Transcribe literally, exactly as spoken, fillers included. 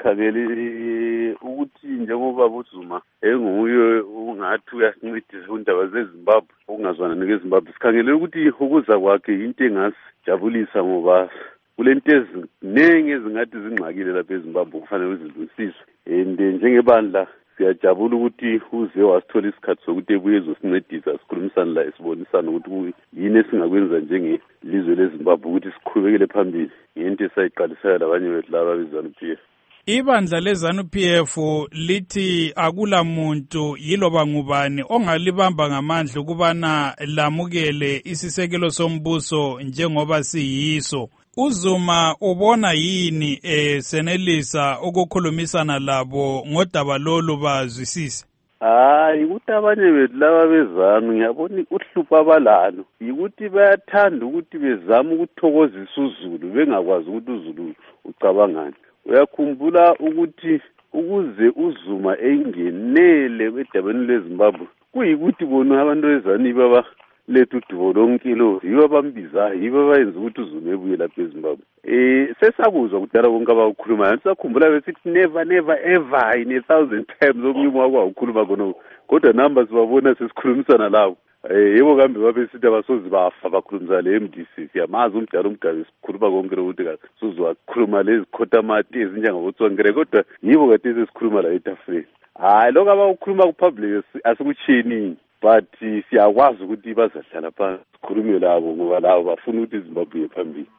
sikhangele ukuthi njengoba uZuma enguye ungathi uyasincedisa kundaba zeZimbabwe okungazwana neZimbabwe, sikhangele ukuthi ukuza kwakhe into engasijabulisa ngoba kulento eziningi ezingathi zingxakile lapha eZimbabwe kufanele zilungisiswe. And njengebandla siyajabula ukuthi uze wasithola isikhathi sokuthi ebuye ezosincedisa sikhulumisane la sibonisane ukuthi yini esingakwenza njengelizwe leZimbabwe ukuthi siqhubekele phambili ngento esayiqalisayo labanye bethu laba bezanu P F. Ibandla lezanu P F lithi akula muntu yiloba ngubani ongalibamba ngamandla ukubana lamukele isisekelo sombuso njengoba siyiso. uZuma ubona yini eh senelisa ukukhulumisana labo ngodaba lolu bazwisise? Hayi ukuthi abanye bethu laba bezanu ngiyabona uhlupho abalalo ukuthi bayathanda ukuthi bezama ukuthokozisa uZulu bengakwazi ukuthi uZulu ucabangani. Uyakhumbula ukuthi ukuze uZuma engenele edabeni leZimbabwe kuyikuthi bona abantu bezanu baba lethu udubo lonkilo yibo abambizayo yibo abayenza ukuthi uZuma ebuye lapha eZimbabwe. Eh sesakuzwa kudala konke abakukhulumayo sisakhumbula besithi never never ever in a thousand times okunye wakwakhuluma khona kodwa numbers babona sesikhulumisana labo. Eh yebo kambe babesithi abasozi bafa bakhulumisa le M D C siyamazi umdala umgabe sikhuluma konke ukuthi kahle sizwa khuluma lezi khotamati ezinjengabotswangere kodwa yibo kade sesikhuluma la etafuleni. Hayi lokho abakukhuluma ku public asikuchini but siyakwazi ukuthi bazahlala phansi sikhulume labo ngoba labo bafuna ukuthi iZimbabwe iye phambili.